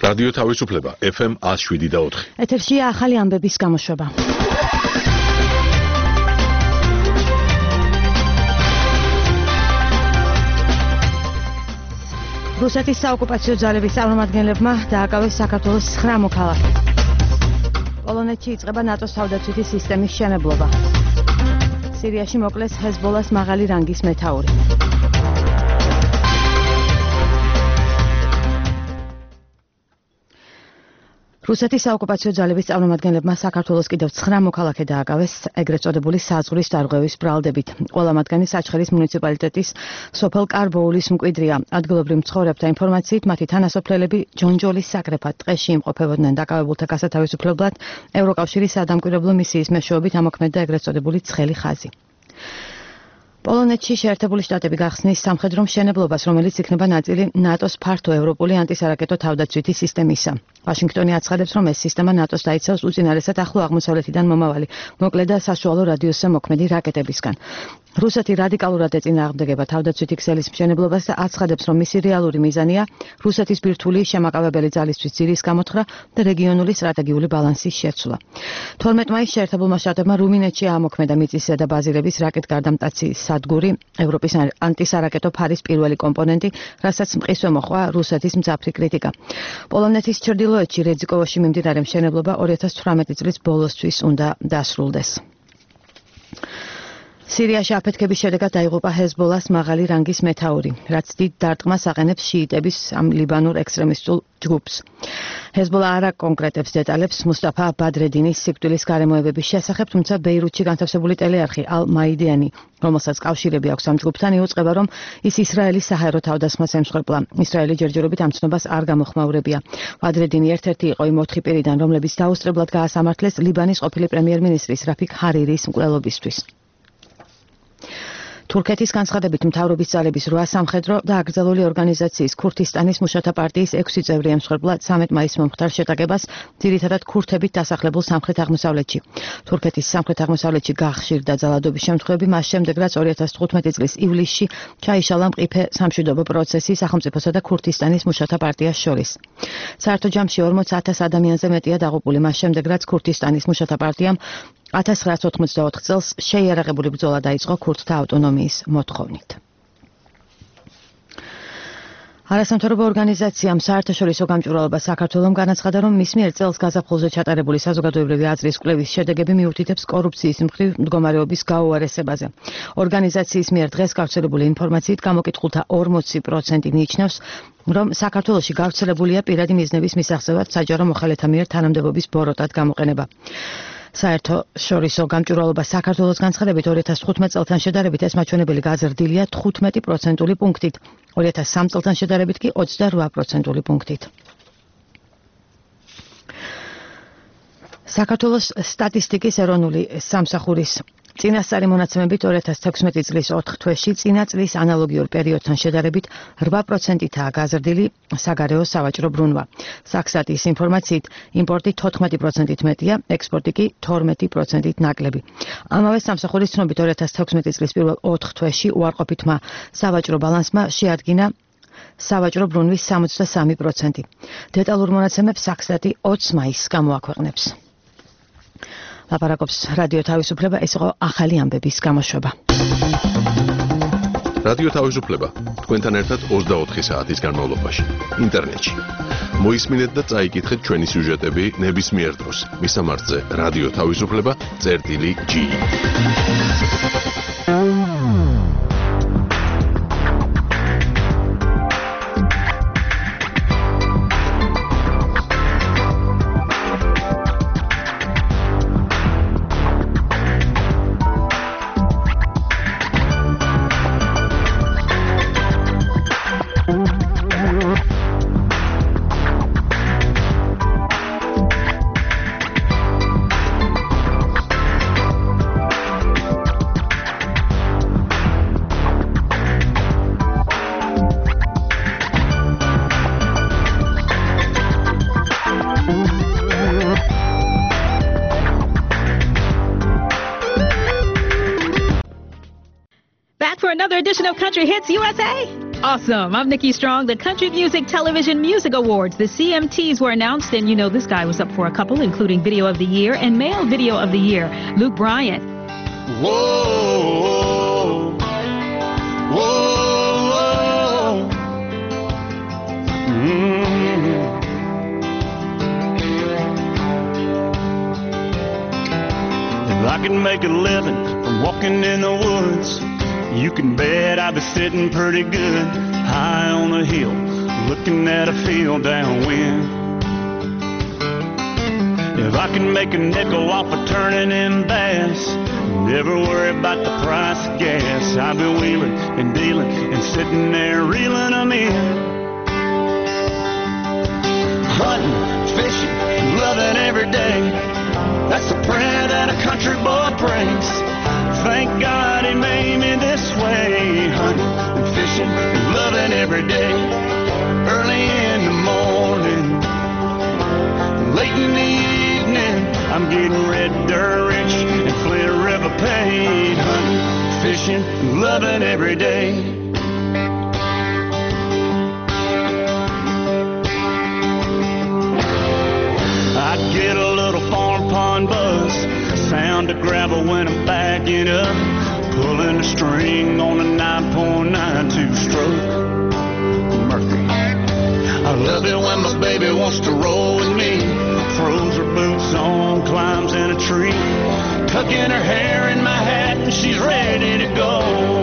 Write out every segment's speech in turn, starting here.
რადიო თავისუფლება FM 107.4. ეთერშია ახალი ამბების გამოშვება. რუსეთის საოკუპაციო ძალების წარმომადგენლებმა დააკავეს საქართველოს 9 მოქალაქე. პოლონეთში იწყება ნატოს თავდაცვითი სისტემის მშენებლობა. სირიაში მოკლეს ჰეზბოლას მაღალი რანგის მეთაური. რუსეთის საოკუპაციო ძალების წარმომადგენლებმა საქართველოს კიდევ 9 მოქალაქე დააკავეს ეგრეთ წოდებული საზღვრის დარღვევის ბრალდებით. ყველა მათგანი საჩხერის მუნიციპალიტეტის სოფელ კარბოულის მკვიდრია. ადგილობრივ მცხოვრებთა ინფორმაციით, მათი თანასოფლელები ჯონჯოლის საკრეფად ტყეში იმყოფებოდნენ. დაკავებულთა გასათავისუფლებლად ევროკავშირის სადამკვირვებლო მისიის მეშვეობით ამოქმედდა ეგრეთ წოდებული ცხელი ხაზი. პოლონეთში შეერთებული შტატები გახსნის სამხედრო მშენებლობას, რომელიც იქნება ნაწილი ნატოს ფართო ევროპული ანტისარაკეტო თავდაცვითი სისტემისა. ვაშინგტონი აცხადებს, რომ ეს სისტემა ნატოს დაიცავს უწინარესად ახლო აღმოსავლეთიდან მომავალი, მოკლე და საშუალო რადიუსზე მოქმედი რაკეტებისგან. რუსეთი რადიკალურად ეწინააღმდეგება თავდაცვითი ქსელის მშენებლობას და აცხადებს, რომ მისი რეალური მიზანია რუსეთის ბირთვული შემაკავებელი ძალისთვის ძირის გამოთხრა და რეგიონული სტრატეგიული ბალანსის შეცვლა. 12 მაისს შეერთებულმა შტატებმა რუმინეთში აამოქმედა მიწისზედა ბაზირების რაკეტგარდამტაცი სადგური, ევროპის ანტისარაკეტო ფარის პირველი კომპონენტი, რასაც მყისვე მოჰყვა რუსეთის მძაფრი კრიტიკა. პოლონეთის ჩრდილოეთში რეძიკოვოში მიმდინარე მშენებლობა 2018 წლის ბოლოსთვის უნდა დასრულდეს. სირიაში აფეთქების შედეგად დაიღუპა ჰეზბოლას მაღალი რანგის მეთაური, რაც დიდ დარტყმას აყენებს შიიტების ამ ლიბანურ ექსტრემისტულ ჯგუფს. ჰეზბოლა არ აკონკრეტებს დეტალებს მუსტაფა ბადრედინის სიკვდილის გარემოებების შესახებ, თუმცა ბეირუთში განთავსებული ტელეარხი ალ-მაიდიანი, რომელსაც კავშირები აქვს ამ ჯგუფთან, იუწყება, რომ ის ისრაელის საჰაერო თავდასხმას ემსხვერპლა. ისრაელი ჯერჯერობით ამ ცნობას არ გამოხმაურებია. ბადრედინი ერთ-ერთი იყო იმ 4 პირიდან, რომლებიც დაუსწრებლად გაასამართლეს ლიბანის ყოფილი პრემიერ-მინისტრის რაფიკ ჰარირის მკვლელობისთვის. თურქეთის განცხადებით მთავრობის ძალების 8 სამხედრო და აკრძალული ორგანიზაციის ქურთისტანის მუშათა პარტიის 6 წევრი ემსხვერპლა 13 მაისს მომხდარ შეტაკებას, ძირითადად ქურთებით დასახლებულ სამხრეთ-აღმოსავლეთში. თურქეთის სამხრეთ-აღმოსავლეთში გახშირდა ძალადობის შემთხვევები მას შემდეგ, რაც 2015 წლის ივლისში ჩაიშალა მყიფე სამშვიდობო პროცესი სახელმწიფოსა და ქურთისტანის მუშათა პარტიას შორის. საერთო ჯამში 40,000 ადამიანზე მეტია დაღუპული მას შემდეგ, რაც ქურთისტანის მუშათა პარტიამ 1984 წელს შეიარაღებული ბრძოლა დაიწყო ქურთთა ავტონომიის მოთხოვნით. არასამთავრობო ორგანიზაციამ საერთაშორისო გამჭვირვალობა საქართველომ განაცხადა, რომ მის მიერ წელს გაზაფხულზე ჩატარებული საზოგადოებრივი აზრის კვლევის შედეგები მიუთითებს კორუფციის მხრივ მდგომარეობის გაუარესებაზე. ორგანიზაციის მიერ დღეს გავრცელებული ინფორმაციით გამოკითხულთა 40% მიიჩნევს, რომ საქართველოში გავრცელებულია პირადი მიზნების მისაღწევად საჯარო მოხალეთა მიერ თანამდებობის ბოროტად გამოყენება. საერთაშორისო გამჭვირვალობა საქართველოს განცხადებით 2015 წელთან შედარებით ეს მაჩვენებელი გაზრდილია 15% პუნქტით, 2003 წელთან შედარებით კი 28% პუნქტით. საქართველოს სტატისტიკის ეროვნული სამსახურის წინასწარი მონაცემებით 2016 წლის 4 თვეში წინა წლის ანალოგიურ პერიოდთან შედარებით 8%-აა გაზრდილი საგარეო სავაჭრო ბრუნვა. საქსტატის ინფორმაციით, იმპორტი 14%-ით მეტია, ექსპორტი კი 12%-ით ნაკლები. ამავე სამსახურის ცნობით 2016 წლის პირველ 4 თვეში უარყოფითმა სავაჭრო ბალანსმა შეადგინა სავაჭრო ბრუნვის 63%. დეტალურ მონაცემებს საქსტატი 20 მაისს გამოაქვეყნებს. ლაპარაკობს რადიო თავისუფლება, ეს იყო ახალი ამბების გამოშვება. რადიო თავისუფლება თქვენთან ერთად 24 საათის განმავლობაში ინტერნეტში. მოისმინეთ და წაიკითხეთ ჩვენი სიუჟეტები ნებისმიერ დროს. მისამართზე რადიო თავისუფლება.g. Another edition of Country Hits USA. Awesome. I'm Nikki Strong. The Country Music Television Music Awards, the CMTs, were announced, and you know this guy was up for a couple, including Video of the Year and Male Video of the Year, Luke Bryan. Whoa, whoa, whoa. If I could make a living from walking in the woods, you can bet I'd be sitting pretty good high on a hill, looking at a field downwind. If I could make a nickel off of turning in bass, never worry about the price of gas, I'd be wheeling and dealing and sitting there reeling them in. Hunting, fishing, loving every day, that's the prayer that a country boy prays. Thank God he made me this way, hunting and fishing and loving every day. Early in the morning, late in the evening, I'm getting red dirt rich and Flint River paid, hunting, fishing and loving every day. I get a little farm pond buzz, sound of gravel when I'm backing up, pulling the string on a 9.9 two-stroke Mercury. I love it when my baby wants to roll with me, throws her boots on, climbs in a tree, tucking her hair in my hat and she's ready to go.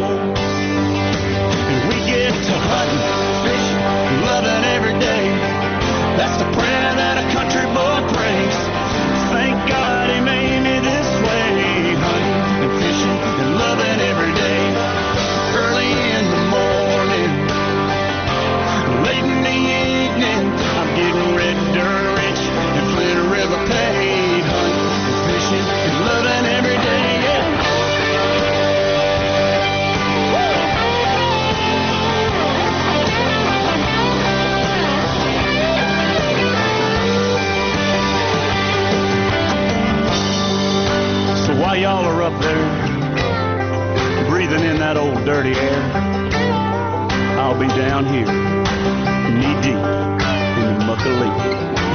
And we get to hunting, fishing, loving every day, that's the prayer that a country boy prays. Thank God he made me this way, hunting and fishing and loving every day. Early in the morning, late in the evening, I'm getting red dirt rich and Flint River paid, hunting and fishing and loving every day, yeah. While y'all are up there breathing in that old dirty air, I'll be down here knee deep in the muck of leaf.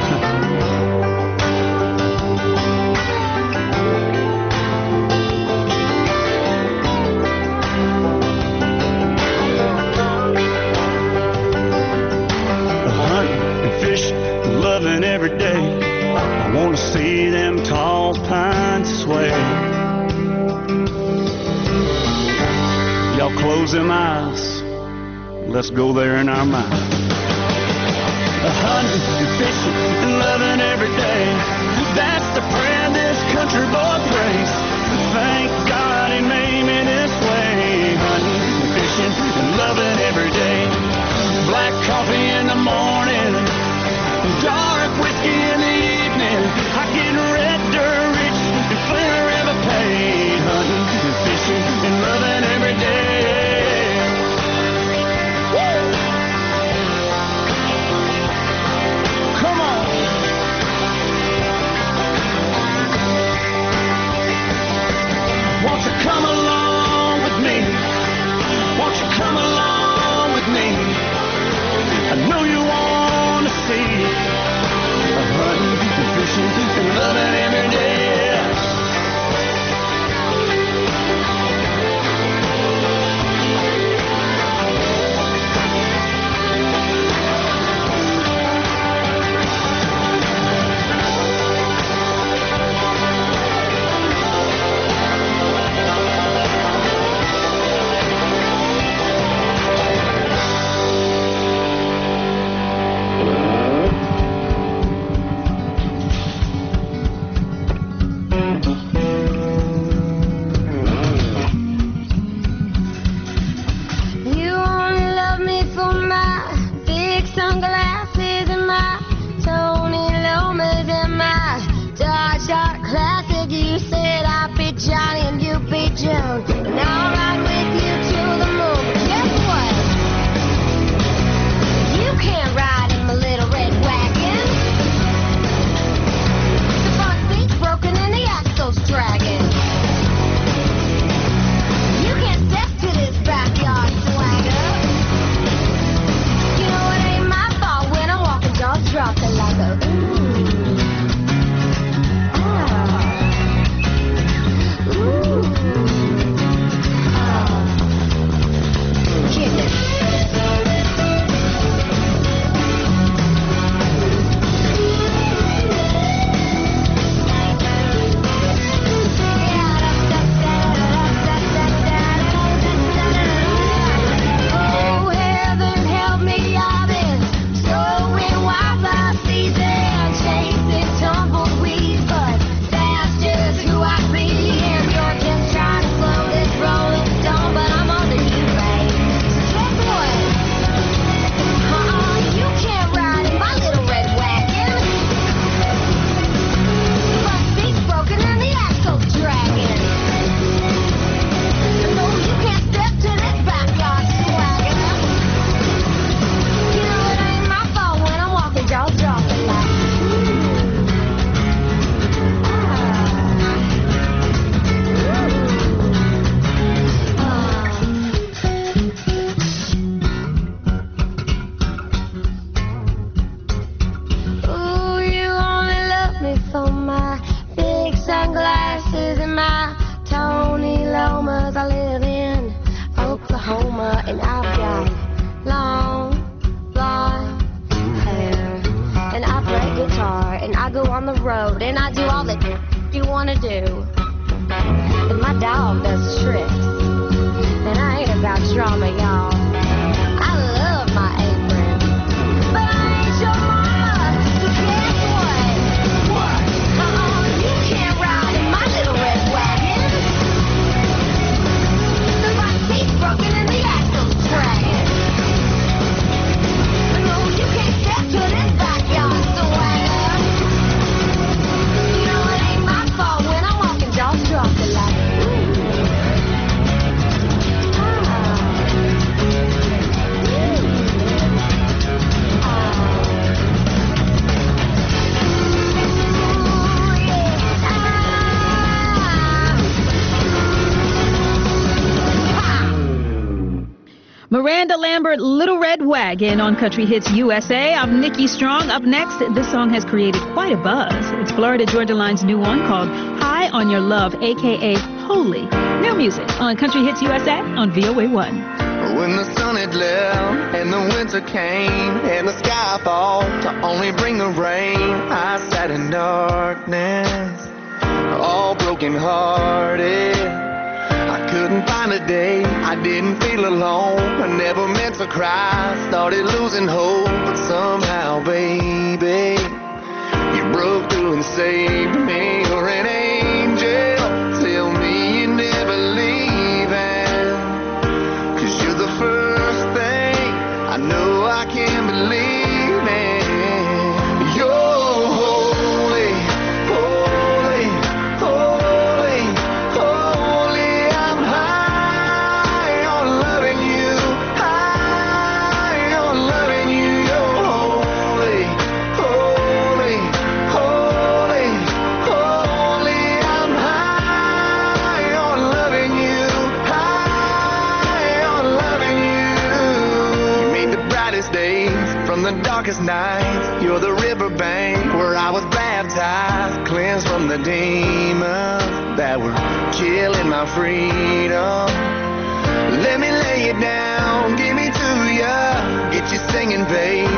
Hunting and fishing, loving every day, I want to see them tall pines sway. Y'all close them eyes, let's go there in our mind. Hunting and fishing and loving every day, that's the prayer this country boy prays. Thank God he made me this way, hunting and fishing and loving every day. Black coffee in the morning, dark whiskey in the evening, I get red dirt rich and Flint River paid, hunting and fishing and loving every day. Woo! Come on. Won't you mama, y'all. I love my apron. But I ain't your mama, so guess what? You can't ride in my little red wagon. The right seat's broken and the axle's dragging. No, you can't step to this backyard swagger. You know it ain't my fault when I'm walking jaws dropped like Miranda Lambert, Little Red Wagon on Country Hits USA. I'm Nikki Strong. Up next, this song has created quite a buzz. It's Florida Georgia Line's new one called High on Your Love, a.k.a. Holy. New music on Country Hits USA on VOA1. When the sun had left and the winter came and the sky fall to only bring the rain, I sat in darkness, all broken hearted. I couldn't find a day, I didn't feel alone. I never meant to cry, started losing hope. But somehow, baby, you broke through and saved me. You're an angel, tell me you're never leaving. 'Cause you're the first thing I know I can't believe in. You're holy, holy, holy, holy. I'm high on loving you, high on loving you. You're holy, holy, holy, holy. I'm high on loving you, high on loving you. You made the brightest days from the darkest nights. You're the riverbank where I was baptized, cleansed from the demons that were killing my freedom. Let me lay it down, give me to ya, get you singing, babe.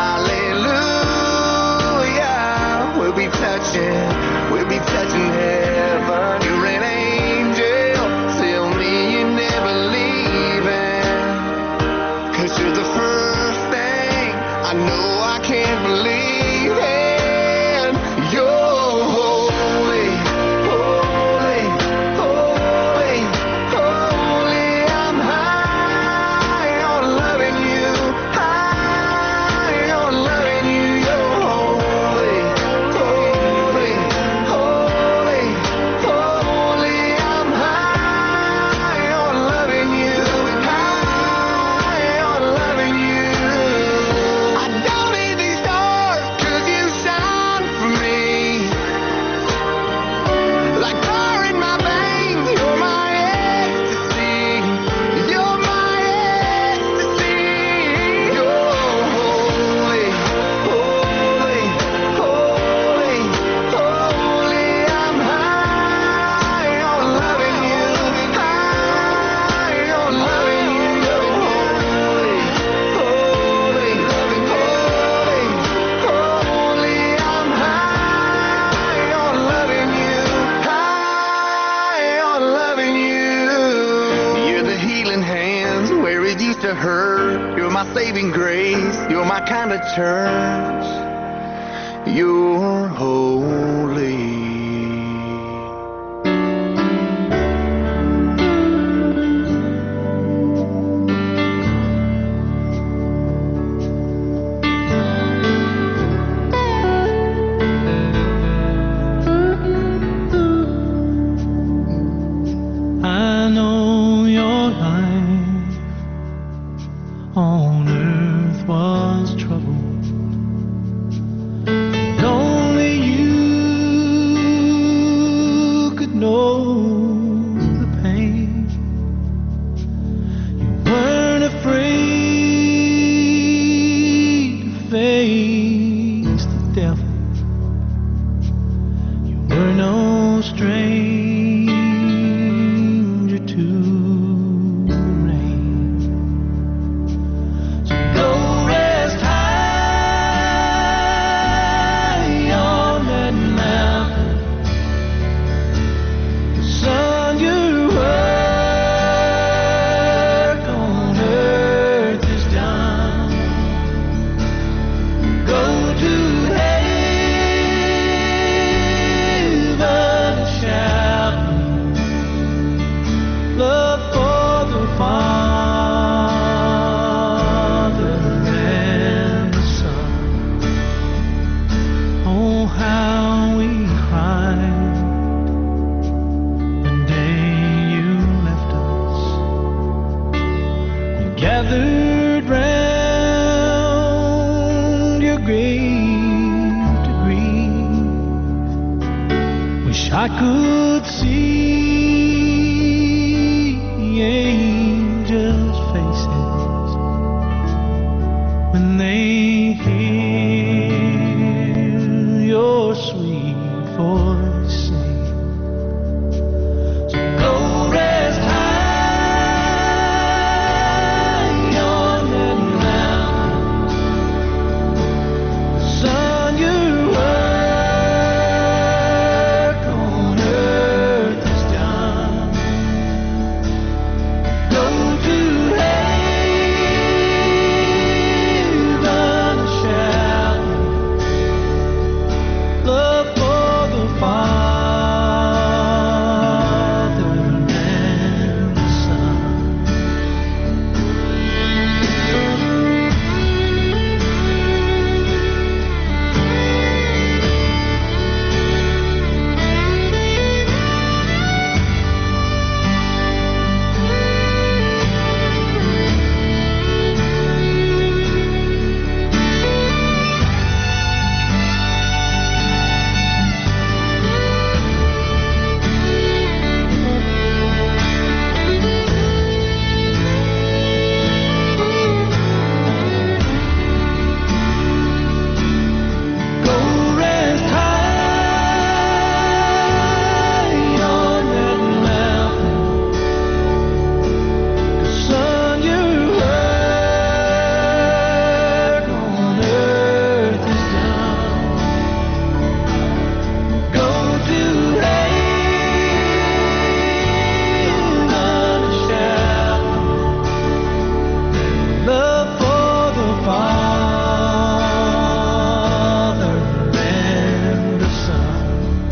Hallelujah. We'll be touching heaven. You're an angel, tell me you're never leaving. 'Cause you're the first thing I know I can't believe in. You're holy, holy, holy, holy. I'm high on loving you, high on loving you. You're holy, holy, holy, holy. I'm high on loving you, high on loving you. I don't need these stars 'cause you shine for me. Like fire in my veins, you're my ecstasy. You're my ecstasy. You're holy, holy, holy, holy. I'm high on loving you, high on loving you. You're holy, holy, holy, holy. I'm high on loving you, high on loving you. You're the healing hands where it used to hurt. You're my saving grace. You're my kind of church. You're holy. I know your life on earth was troubled, and only you could know the pain. You weren't afraid to face the devil. You were no stranger to gathered round your grave to grieve. Wish I could see angels' faces when they hear your sweet voice sing. So go rest high on that mountain, son. Your work on earth is done. Go to heaven and shout love for the Father and the Son. Go rest high on that mountain, son. Your work on earth is done. Go to heaven and shout love for the Father and the Son.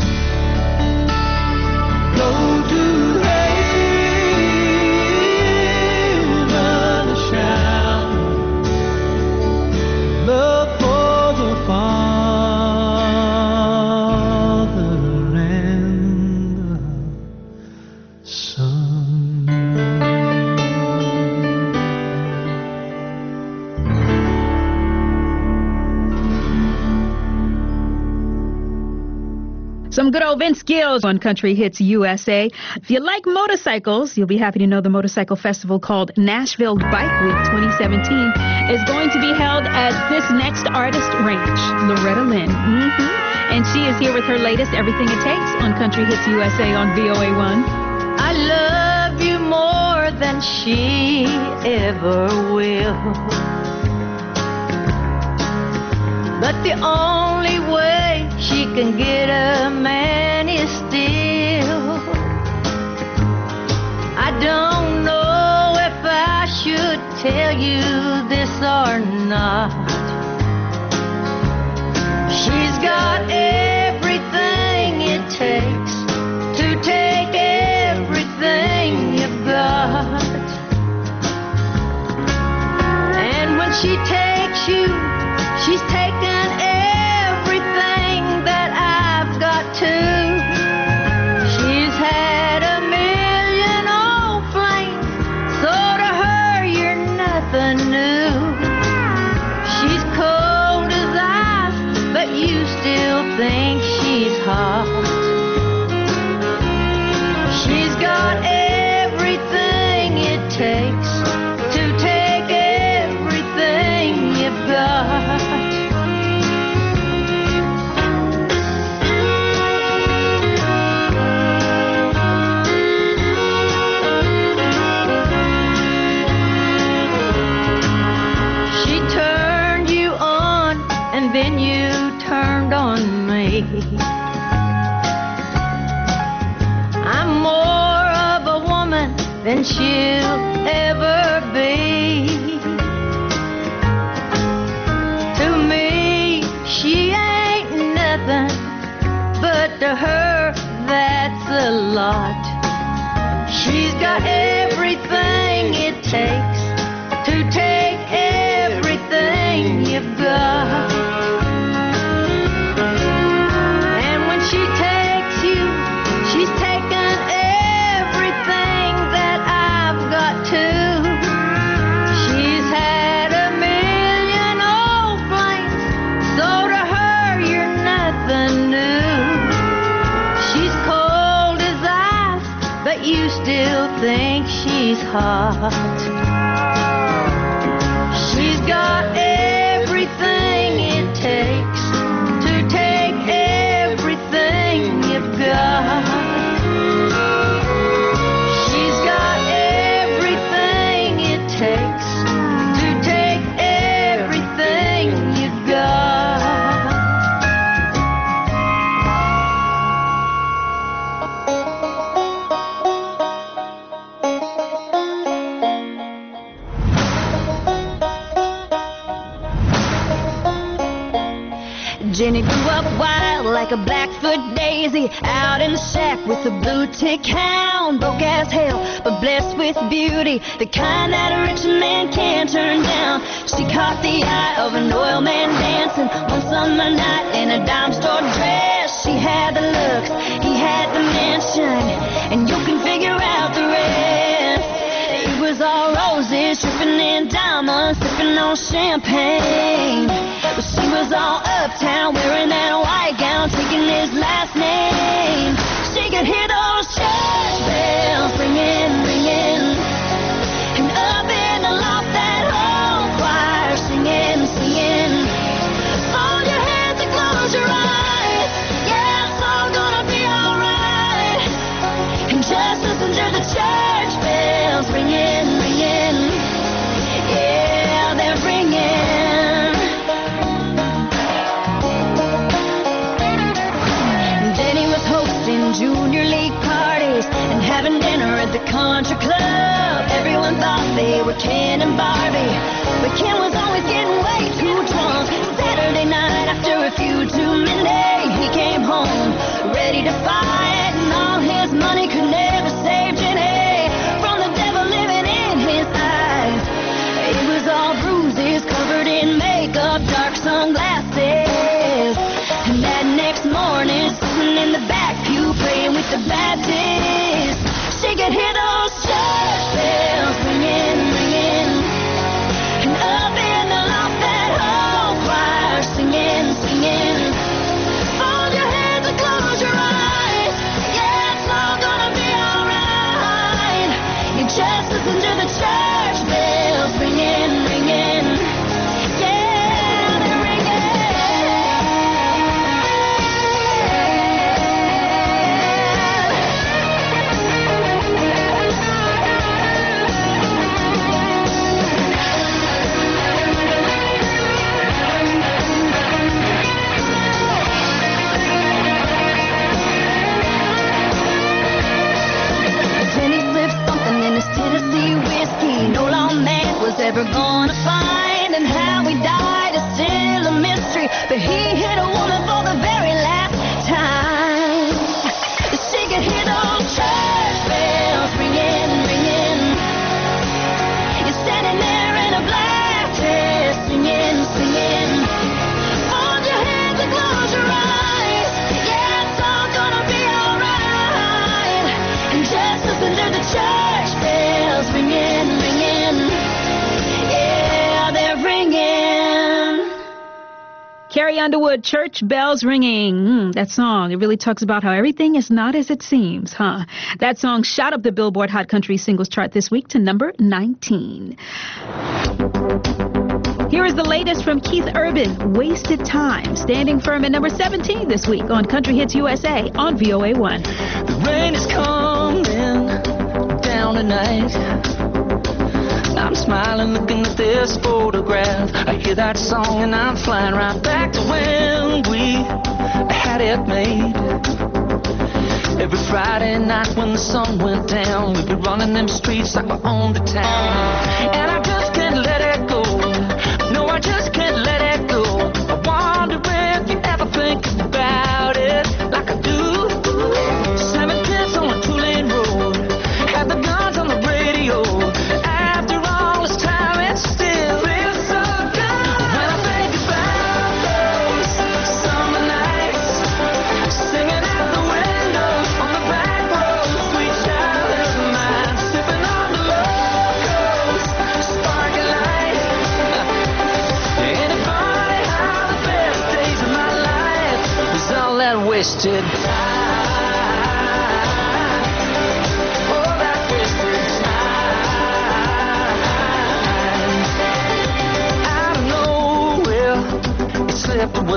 Go to heaven and shout love for the Father and the Son. Some good old Vince Gill on Country Hits USA. If you like motorcycles, you'll be happy to know the motorcycle festival called Nashville Bike Week 2017 is going to be held at this next artist ranch, Loretta Lynn. And she is here with her latest Everything It Takes on Country Hits USA on VOA1. I love you more than she ever will. But the only way she can get a man is still. I don't know if I should tell you this or not. She's got everything it takes to take everything you've got. And when she takes you, she's taken everything that I've got too. She's had a million old flames, so to her you're nothing new. She's cold as ice, but you still think she's hot. She's got everything it takes to take everything you've got. She turned you on, and then you turned on me. I'm more of a woman than she'll ever be. To me, she ain't nothing, but to her, that's a lot. She's got everything it takes to take everything you've got. And when she takes you, she's taken everything that I've got too. She she's hot. She's got everything it takes to take everything you've got. She's got everything it takes to take everything you've got. Jenny grew up wild like a Blackfoot daisy, out in the shack with a blue tick hound, broke as hell but blessed with beauty, the kind that a rich man can't turn down. She caught the eye of an oil man dancing one summer night in a dime store dress. She had the looks, he had the mansion, and you can figure out the rest. It was all roses, dripping in diamonds, sipping on champagne. But she was all uptown, wearing that white gown, taking his last name. She could hear those church bells ringing, ringing, and up in the loft that whole choir singing, singing. Fold your hands and close your eyes, yeah, it's all gonna be alright. And just listen to the church bells ringing, ringing, yeah, they're ringing. Junior league parties and having dinner at the country club. Everyone thought they were Ken and Barbie, but Ken was always getting way too drunk. Saturday night after a few too many, he came home ready to fight, and all his money could never save Jenny from the devil living in his eyes. It was all bruises, covered in makeup, dark sunglasses, and that next morning, sitting in the back pew praying with the Baptists, she could hear those church bells ringing, ringing, and up in the loft that whole choir singing, singing. Fold your hands and close your eyes, yeah, it's all gonna be alright. You just listen to the church bells ringing, ringing, yeah, they're ringing. Tennessee whiskey, no lawman was ever gonna find, and how he died is still a mystery, but he hit a woman for the very last time. She could hear those church bells ringing, ringing. You're standing there in a black dress, singing, singing. Hold your hands and close your eyes, yeah, it's all gonna be alright. And just listen to the church bells ringing, ringing, yeah, they're ringing. Carrie Underwood, Church Bells Ringing. That song, it really talks about how everything is not as it seems, huh? That song shot up the Billboard Hot Country Singles Chart this week to number 19. Here is the latest from Keith Urban, Wasted Time, standing firm at number 17 this week on Country Hits USA on VOA1. The rain is coming down tonight. I'm smiling looking at this photograph. I hear that song and I'm flying right back to when we had it made. Every Friday night when the sun went down, we'd be running them streets like we owned the town. And I just can't let it go. No, I just can't let it go. I wonder if you ever think about it like I do. 7 kids on a 2-lane road, had the guns on the radio. After all this time, it still feels so good. When I think about those summer nights, singing out the windows on the back road, sweet childhood of mine, sipping on the locals, sparking lights. Ain't it funny how the best days of my life was all that wasted time? Oh, that wasted time.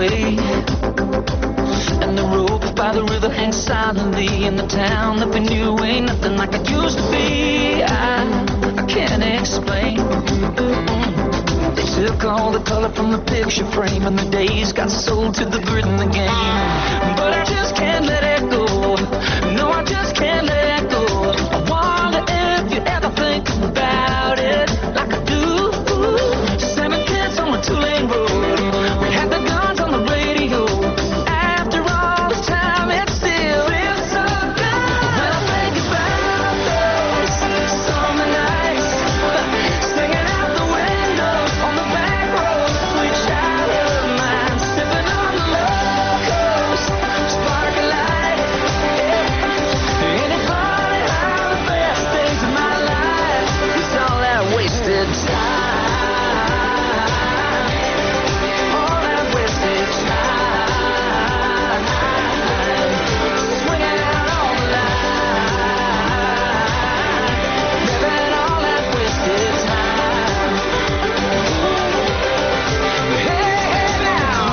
away. And the rope by the river hangs silently in the town that we knew ain't nothing like it used to be. I can't explain. They took all the color from the picture frame and the days got sold to the grid in the game. But I just can't let it go. No, I just can't let it go. I wonder if you ever think about it like I do. 7 kids on a 2-lane road. We had the guns on the radio. After all this time, it still feels so good. When I think about those summer nights, singing out the window on the back road, sweet childhood of mine, sipping on the locos, sparkling light. Ain't it funny how the best days of my life is all that wasted time? All that wasted time. Swinging out on the line. Living all that wasted time. Hey, now.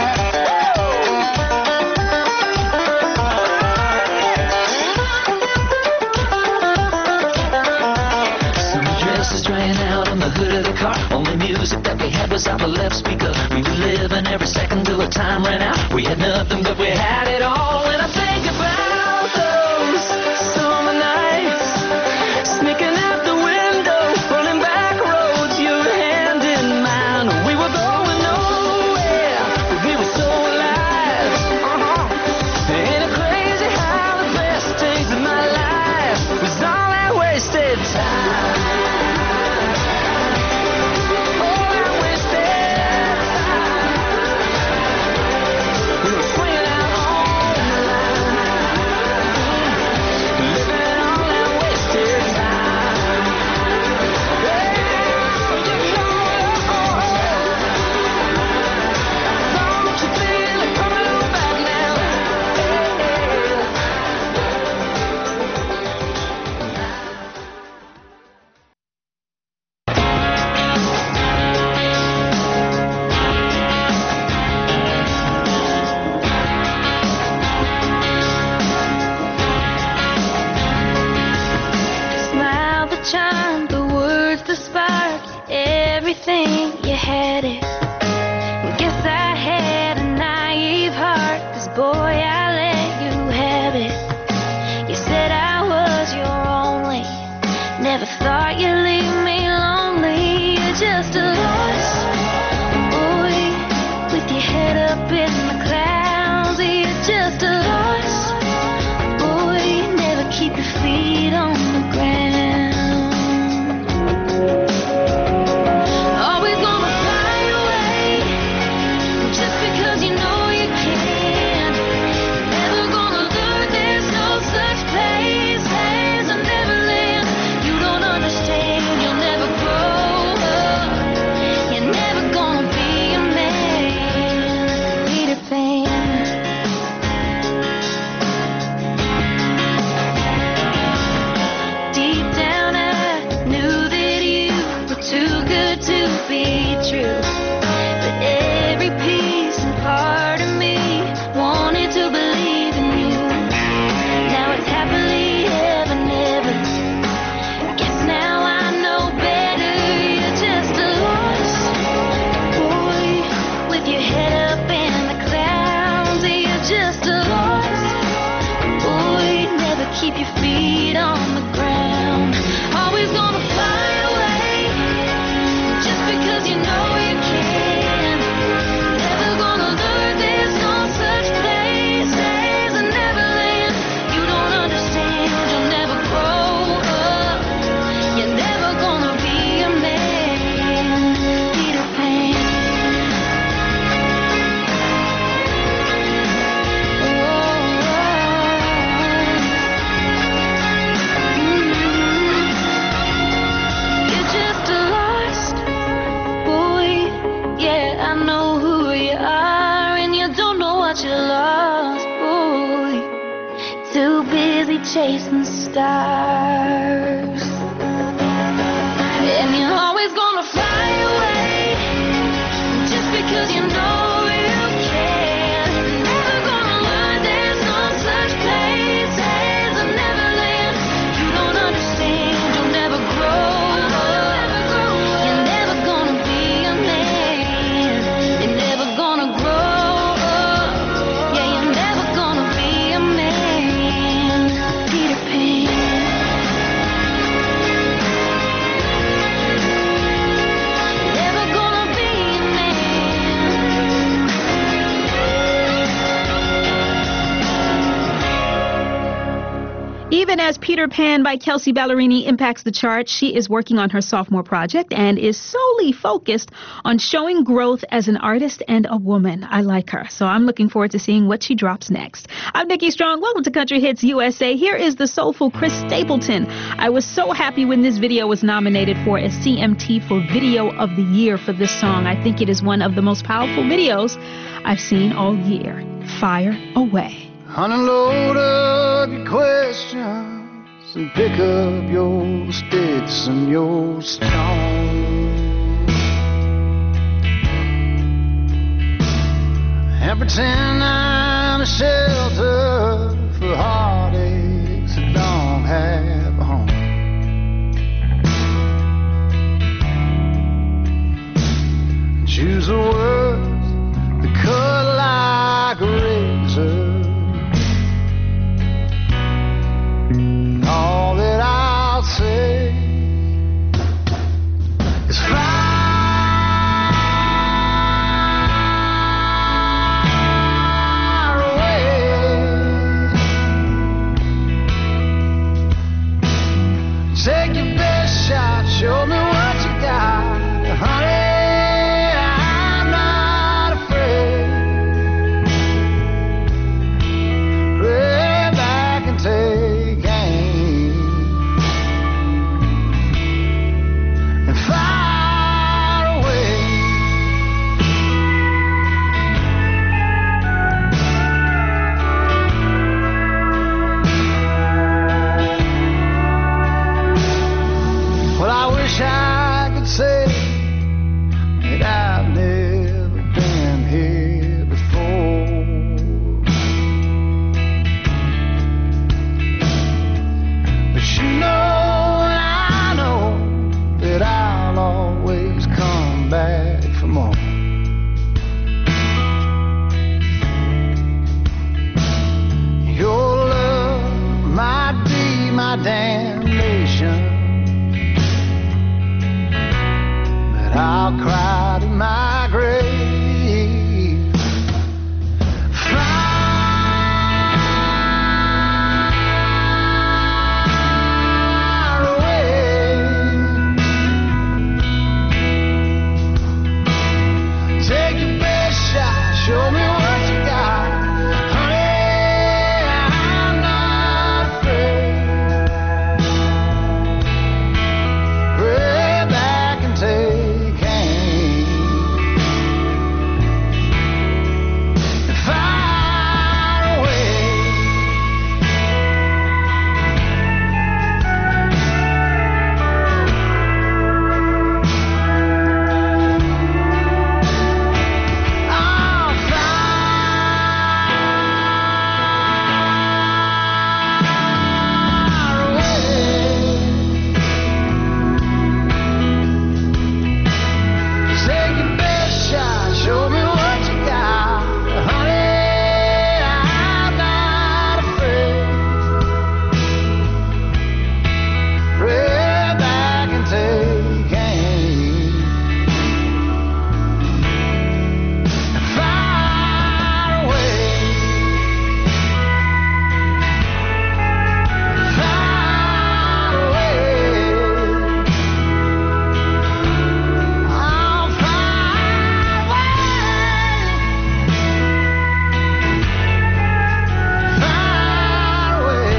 Summer dresses drying out on the hood of the car. Only music that we had was out the left speaker. We were living every second till the time ran out. We had nothing, but we had it all. When I think about those summer nights, sneaking out the window, running back roads, your hand in mine. We were going nowhere, but we were so alive. Ain't it crazy how the best days of my life was all that wasted time? All that wasted time. We were swinging out on the line, living all that wasted time. Yeah, you know don't you feel it coming on back now? Smile, the charm, the words, the spark, everything, you had it. Guess I had a naive heart, 'cause boy, I let you have it. You said I was your only, never thought you'd leave me lonely. You're just a lost boy, with your head up in the clouds. You're just a lost boy, never keep your feet on the ground. Always gonna fly away, just because you know you can. Never gonna learn there's no such place as a Neverland. You don't understand, you'll never grow up. You're never gonna be a man, Peter Pan. Deep down I knew that you were too good to be true. But every piece and part of me wanted to believe in you. Now it's happily ever, never. Guess now I know better. You're just a lost boy, with your head up in the clouds. You're just a lost boy, never keep your feet on the ground. Always gonna fly away, just because you know you can. Never gonna learn there's no such place as a Neverland. You don't understand, you'll never grow up. You're never gonna be a man, Peter Pan. You're just a lost boy. Yeah, I know who you are, and you don't know what you lost, boy. Too busy chasing stars. And you're always gonna fly away, just because you know you can. as Peter Pan by Kelsey Ballerini impacts the charts, she is working on her sophomore project and is solely focused on showing growth as an artist and a woman. I like her, so I'm looking forward to seeing what she drops next. I'm Nikki Strong. Welcome to Country Hits USA. Here is the soulful Chris Stapleton. I was so happy when this video was nominated for a CMT for Video of the Year for this song. I think it is one of the most powerful videos I've seen all year. Fire Away. Unload up your questions and pick up your sticks and your stones and pretend I'm a shelter for heartaches that don't have a home. Choose the words that cut like a razor. All that I'll say is fire away. Take your best shot, show me what you got, honey. I'm not afraid. Pray back and take aim and fire away. Well, I wish I could say that I've never been here before, but you know and I know that I'll always come back for more. Your love might be my damnation, but I'll cry to my grave. Fire away. Take your best shot, show me what you got, honey. I'm not afraid. Pray back and take aim and fire away. I'll fire away. Take your best shot, show me what you got, honey. I'm not afraid. Pray back and take aim and fire away. Fire away. I'll fire away. Fire away.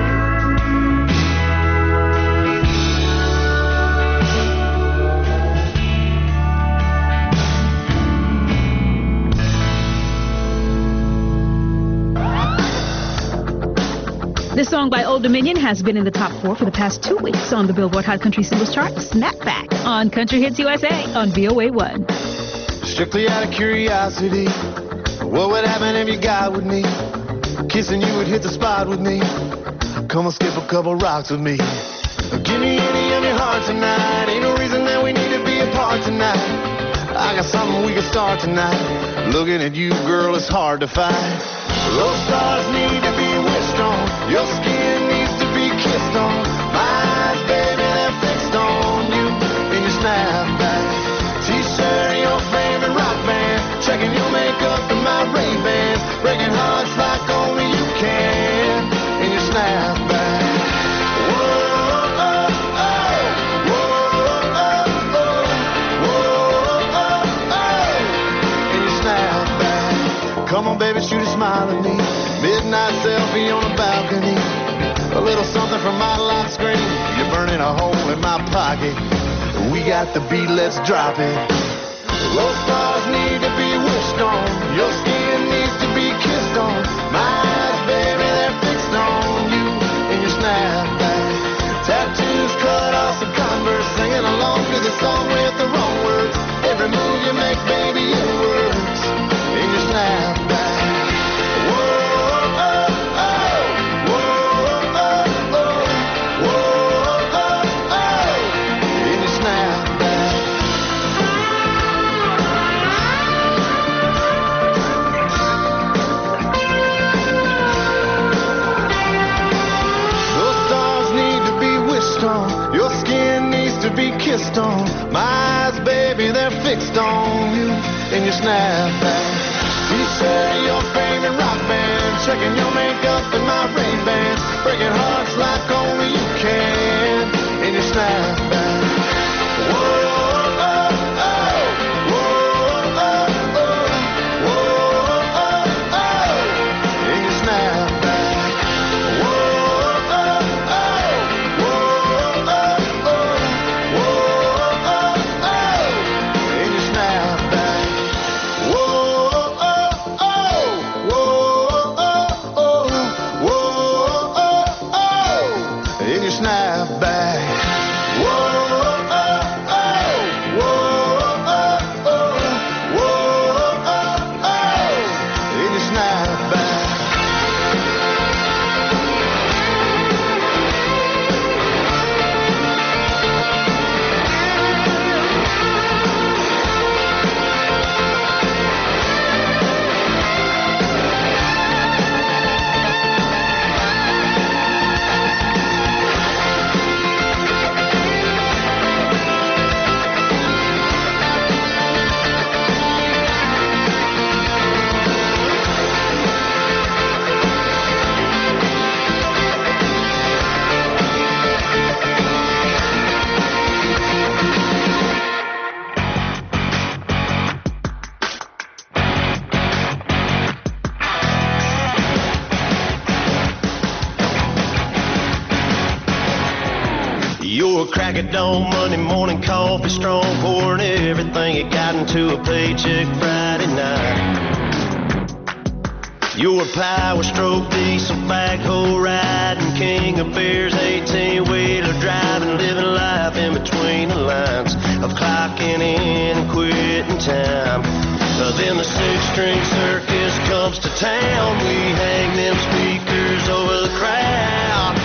This song by Old Dominion has been in the top 4 for the past 2 weeks on the Billboard Hot Country Singles Chart. Snapback on Country Hits USA on VOA1. Strictly out of curiosity, what would happen if you got with me? Kissing you would hit the spot with me. Come and skip a couple rocks with me. Give me any of your heart tonight. Ain't no reason that we need to be apart tonight. I got something we can start tonight. Looking at you, girl, it's hard to fight. Those stars need to be wished on. Your skin needs to be kissed on. My eyes, baby, they're fixed on you in your snapback. T-shirt, your favorite rock band. Checking your makeup and my Ray-Bans. Breaking hearts like only you can in your snapback. selfie on a balcony. A little something from my lock screen. You're burning a hole in my pocket. We got the beat, let's drop it. Those stars need to be wished on. Your skin needs to be kissed on. My eyes, baby, they're fixed on you and your snapback. Tattoos cut off some Converse, singing along to the song with the wrong words. Every move you make, baby, it works in your snapback. Your skin needs to be kissed on. My eyes, baby, they're fixed on you and your snapback. T-shirt, your favorite rock band, checking your makeup in my Ray-Ban, breaking hearts like only you can in your snapback. Whoa, oh, oh, whoa, oh, oh, whoa, oh, oh, in your snapback. Crack of dawn, Monday morning coffee, strong, pouring everything you got into a paycheck Friday night. Your power stroke, diesel backhoe riding, king of beers, 18-wheeler driving, living life in between the lines of clocking in and quitting time. Then the six-string circus comes to town. We hang them speakers over the crowd.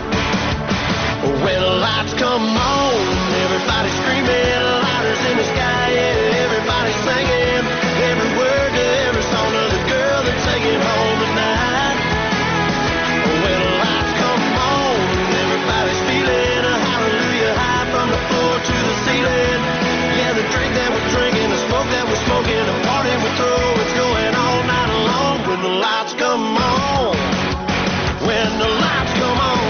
When the lights come on, everybody screaming, lighters in the sky, yeah, everybody singing, every word to every song of the girl that's taking home tonight. When the lights come on, everybody's feeling a hallelujah high from the floor to the ceiling. Yeah, the drink that we're drinking, the smoke that we're smoking, the party we throw, it's going all night long. When the lights come on, when the lights come on.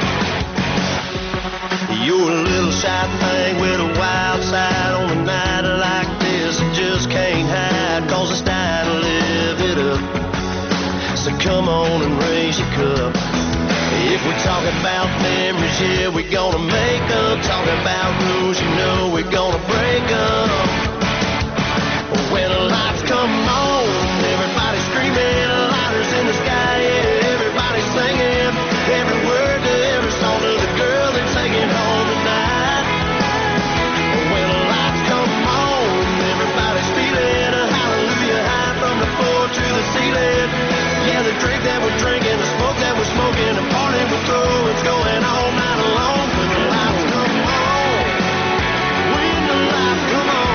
You're a little shy thing with a wild side on a night like this. I just can't hide, cause it's time to live it up. So come on and raise your cup. If we talk about memories, yeah, we're gonna make up. Talk about rules, you know we're gonna break up. When the lights come on, everybody's screaming, lighters in the sky, yeah, everybody's singing, every word to every song of the girl that's taking home tonight. When the lights come on, everybody's feeling a hallelujah high from the floor to the ceiling. Yeah, the drink that we're drinking, the smoke that we're smoking, the party we throw, it's going all night long. When the lights come on, when the lights come on.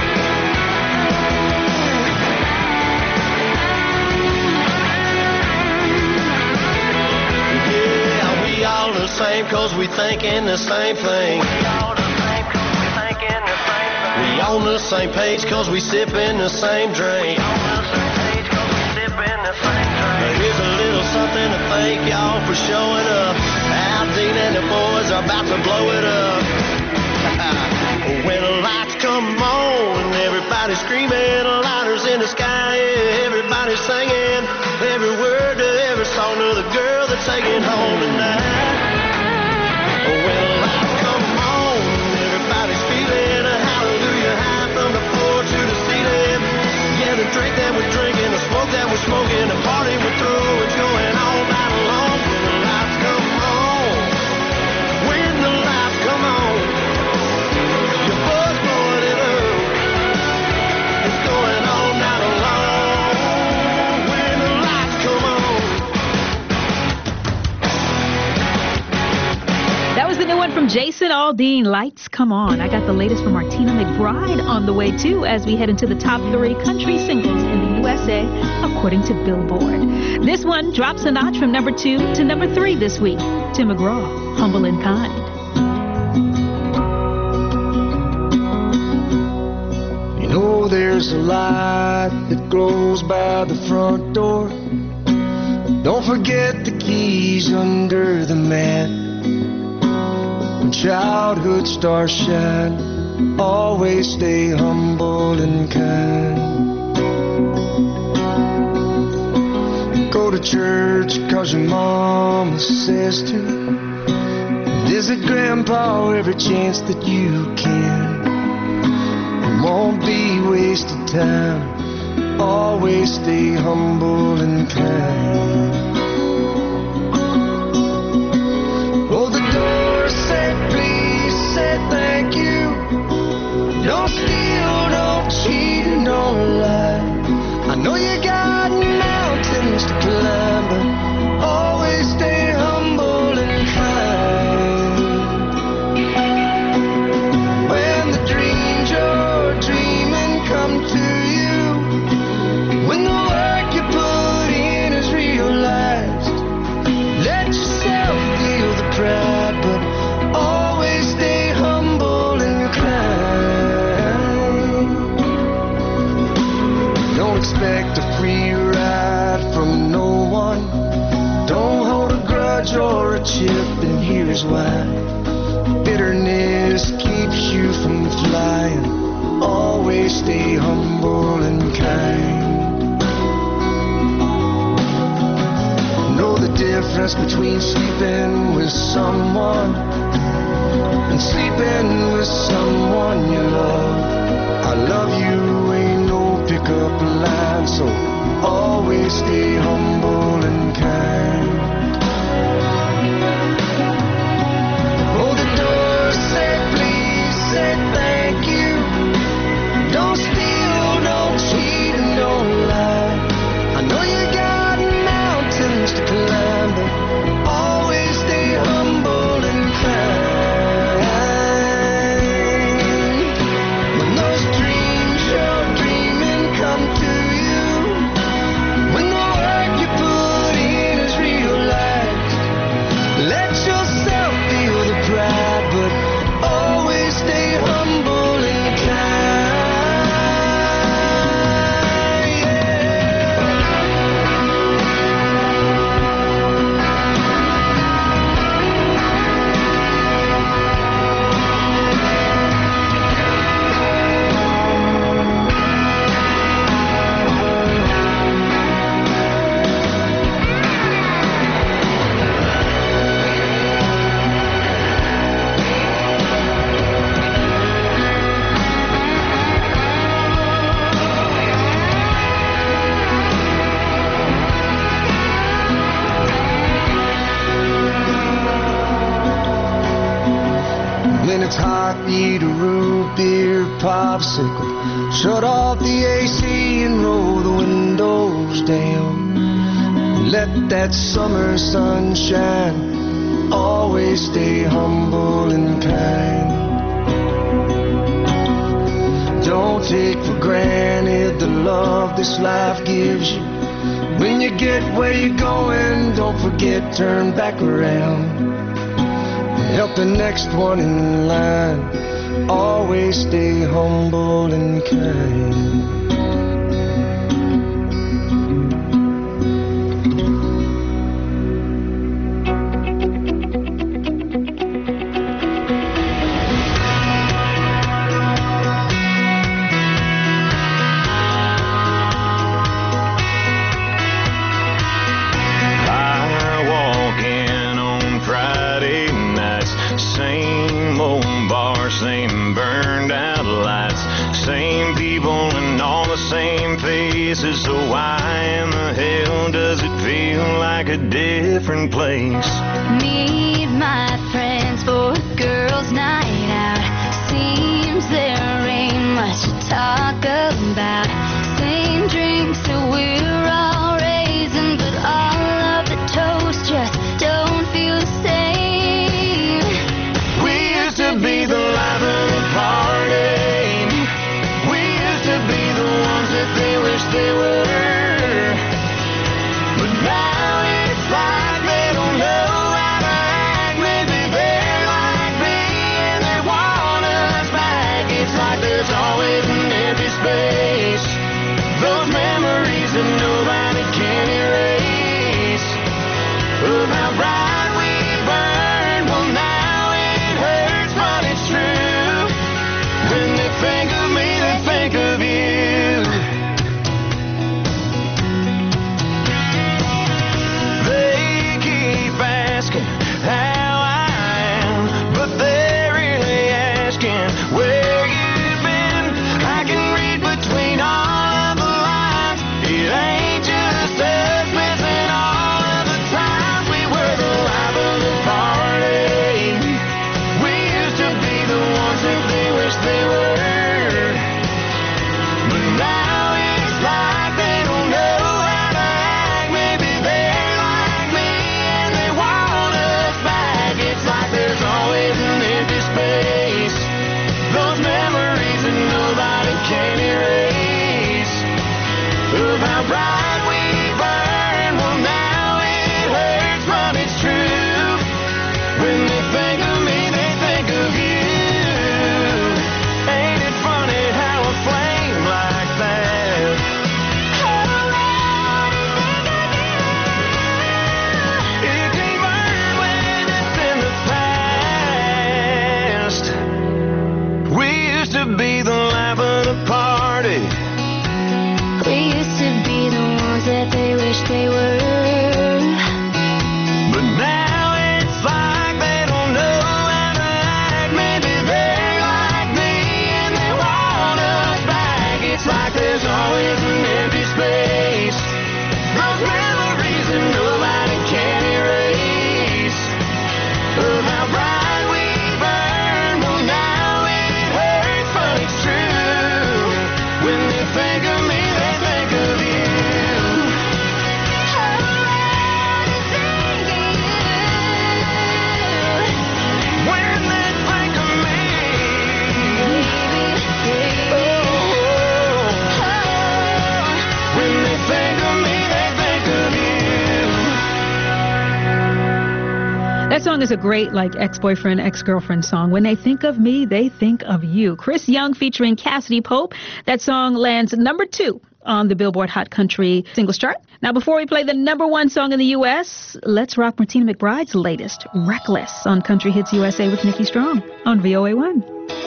Yeah, we all the same cause we thinking the same thing. We all the same cause we thinking the same thing. We on the same page cause we sipping the same drink. Here's a little something to thank y'all for showing up. Al Dean and the boys are about to blow it up. When the lights come on, everybody's screaming, lighters in the sky, yeah, everybody's singing, every word to every song Aldean, Lights Come On. I got the latest from Martina McBride on the way, too, as we head into the top 3 country singles in the USA, according to Billboard. This one drops a notch from number 2 to number 3 this week. Tim McGraw, Humble and Kind. You know there's a light that glows by the front door. Don't forget the keys under the mat. When childhood stars shine, always stay humble and kind. Go to church 'cause your mama says to. Visit grandpa every chance that you can. It won't be wasted time. Always stay humble and kind. Oh, the door said please, said thank you. Don't steal, don't cheat, and don't lie. I know you got mountains to climb, but always stay humble and kind. When the dreams you're dreaming come to you, when the work you put in is realized, let yourself feel the pride, but always stay humble and kind. Don't expect a free ride from no one. Don't hold a grudge or a chip, and here's why. Bitterness keeps you from flying. Always stay humble and kind. Know the difference between sleeping with someone and sleeping with someone you love. I love you ain't no pickup line, so always stay humble and kind. Oh, the door said please, said thank you. Don't steal, don't cheat, and don't lie. I know you got mountains to climb, but always stay humble and kind. When those dreams you're dreaming come to you, when the work you put in is realized, let yourself feel the pride, but always stay humble and kind. When it's hot, eat a root beer popsicle. Shut off the AC and roll the windows down. Let that summer sun shine. Always stay humble and kind. Don't take for granted the love this life gives you. When you get where you're going, don't forget, turn back around. Help the next one in line. Always stay humble and kind. Same burned out lights, same people and all the same faces. So why in the hell does it feel like a different place? Meet my friends for a girls' night out. Seems there ain't much to talk about. Same drinks that we're all raising, but all of the toast just don't feel the same. We used to to be the life of the party. We used to be the ones that they wish they were. But now it's like they don't know how to act. Maybe they're like me and they want us back. It's like there's always an empty space. Those memories that nobody can erase. Of how bright we burned. Well, now it hurts, but it's true. When they think of me, they think of you. When they think of me, when they think of me, they think of you. That song is a great, like, ex-boyfriend, ex-girlfriend song. When they think of me, they think of you. Chris Young featuring Cassidy Pope. That song lands number 2 on the Billboard Hot Country Singles Chart. Now, before we play the number 1 song in the U.S., let's rock Martina McBride's latest, Reckless, on Country Hits USA with Nikki Strong on VOA1.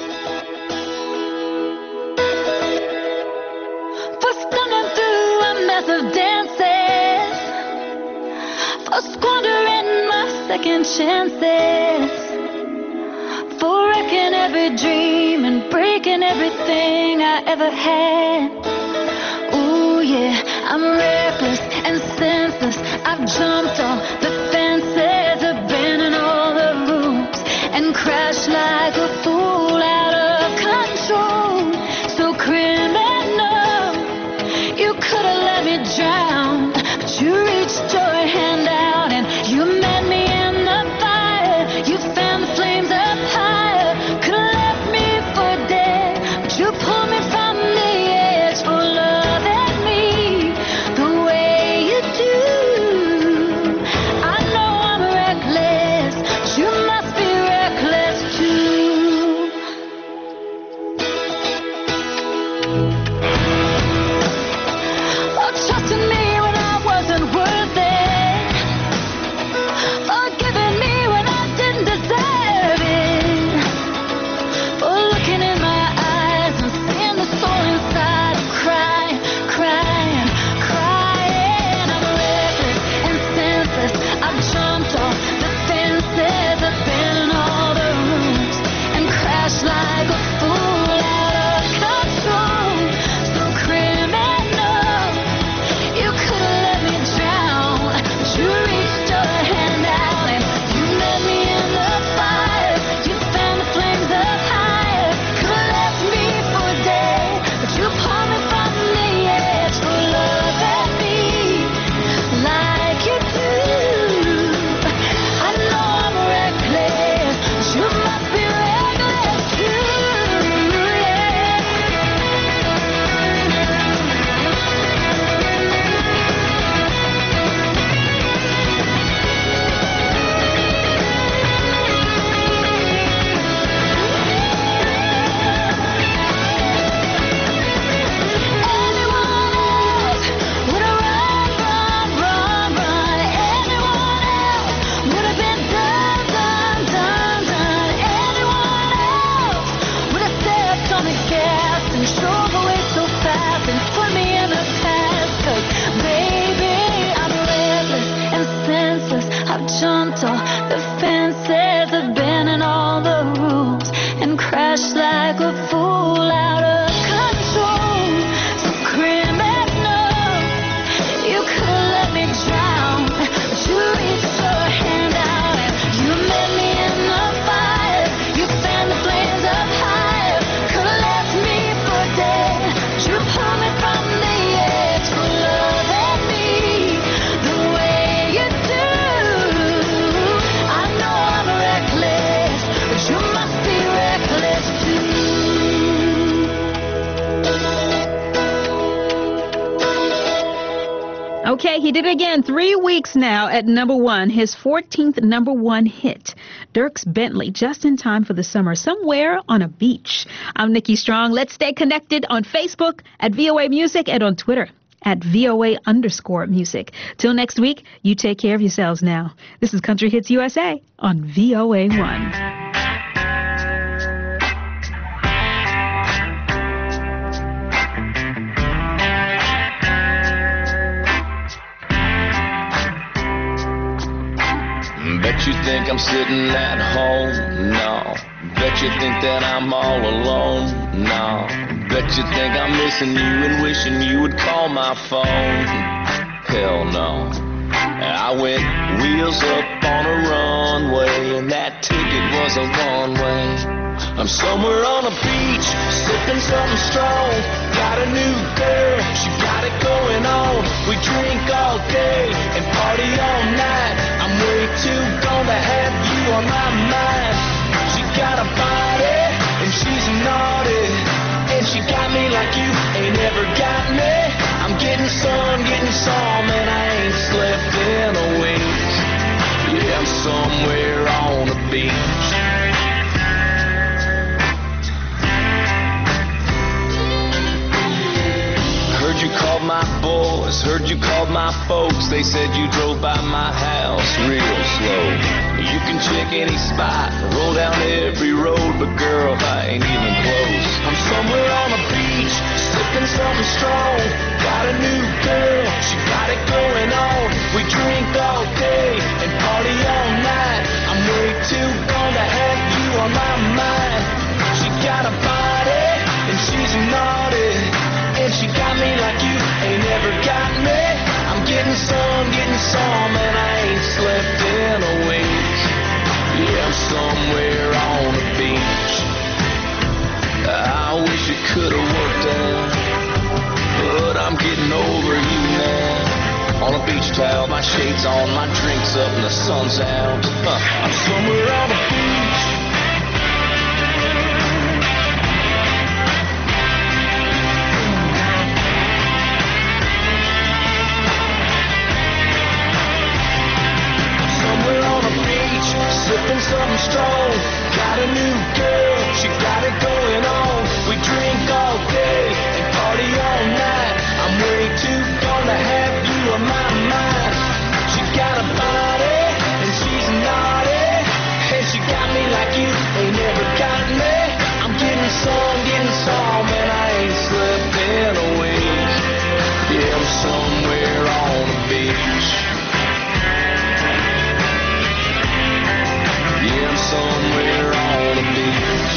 For stumbling through a mess of dances, for squandering my second chances, for wrecking every dream and breaking everything I ever had. Ooh yeah, I'm reckless and senseless. I've jumped all the fences, I've been in all the rooms and crashed like a fool out of control. So criminal, you could have let me drown, but you reached your hand out and you met me in the fire. You fanned the flames up higher, could have left me for dead, but you pulled me from the edge for loving me the way you do. I know I'm reckless, but you must be reckless too. For trusting me when I wasn't worth it, for giving me when I didn't deserve it, for looking in my eyes and seeing the soul inside and crying, crying, crying. I'm reckless and senseless. I've jumped all the fences, I've been in all the rooms and crashed like a fool out of control. So criminal, you could have let me drown, but you reached your hand out and you met me in the fire. You fanned the flames up higher, could have left me for dead, but you pulled me from the edge for loving me like you do. I know I'm reckless, but you must be reckless too. Anyone else would have run. Anyone else would have been done. Anyone else would have stepped on the gas and drove away so fast and put me in the past. 'Cause baby, I'm reckless and senseless. I've jumped all the fences, I've been in all the rooms and crashed like a fool out of control. So criminal, you could have let me drown, but you reached your hand out and you met me in the fire. You fanned the flames up higher, could have left me for dead, but you pulled me from the edge for loving me the way you do. I know I'm reckless, but you must be reckless too. Okay, he did it again. 3 weeks now at number 1, his 14th number 1 hit. Dierks Bentley, just in time for the summer, somewhere on a beach. I'm Nikki Strong. Let's stay connected on Facebook at VOA Music and on Twitter at VOA_music. Till next week, you take care of yourselves now. This is Country Hits USA on VOA1. you think I'm sitting at home? No. Bet you think that I'm all alone? No. Bet you think I'm missing you and wishing you would call my phone? Hell no. I went wheels up on a runway, and that ticket was a one-way. I'm somewhere on a beach, sipping something strong. Got a new girl, she got it going on. We drink all day and party all night. I'm way too gone to have you on my mind. She got a body and she's naughty, and she got me like you ain't ever got me. I'm getting some, and I ain't slept in a week. Yeah, I'm somewhere on the beach. Heard you called my boys, heard you called my folks. They said you drove by my house real slow. You can check any spot, roll down every road, but girl, I ain't even close. I'm somewhere on the beach, sipping something strong. Got a new girl, she got it going on. We drink all day and party all night. I'm way too gone to have you on my mind. She got a body and she's naughty, and she got me like you ain't ever got me. I'm getting some, and I ain't slept in a week. Yeah, I'm somewhere on the beach. I wish it could have worked out, but I'm getting over you now. On a beach towel, my shades on, my drinks up, and the sun's out. I'm somewhere on the beach. Sipping something strong, got a new girl, she got it going on. We drink all day and party all night. I'm way too gone to have you on my mind. She got a body and she's naughty, and she got me like you ain't never got me. I'm getting some, and I ain't slept in a week. Yeah, I'm somewhere on the beach. Yeah, I'm somewhere on the beach.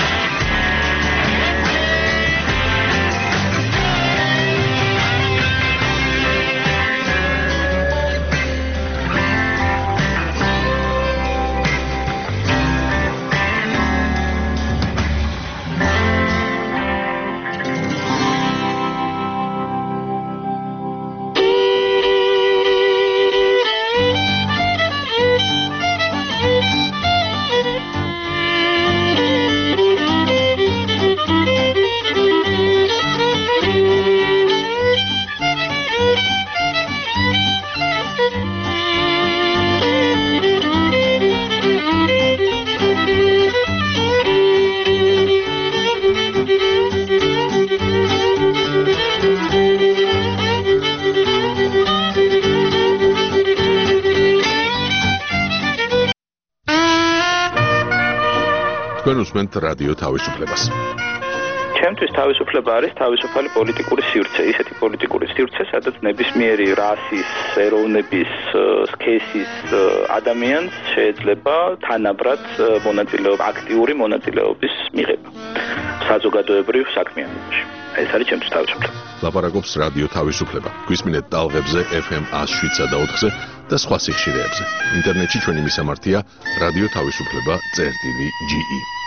უსმენთ რადიო თავისუფლებას. ჩემთვის თავისუფლება არის თავისუფალი პოლიტიკური სივრცე, ისეთი პოლიტიკური სივრცე, სადაც ნებისმიერი რასის, ეროვნების, სქესის ადამიანს შეიძლება თანაბრად აქტიური მონაწილეობის მიღება საზოგადოებრივ საქმიანობაში. ეს არის ჩემთვის თავისუფლება. ლაპარაკობს რადიო თავისუფლება. გვისმინეთ ტალღებზე FM 107 და 4-ზე და სხვა სიხშირეებზე. ინტერნეტში ჩვენი მისამართია რადიო თავისუფლება.ge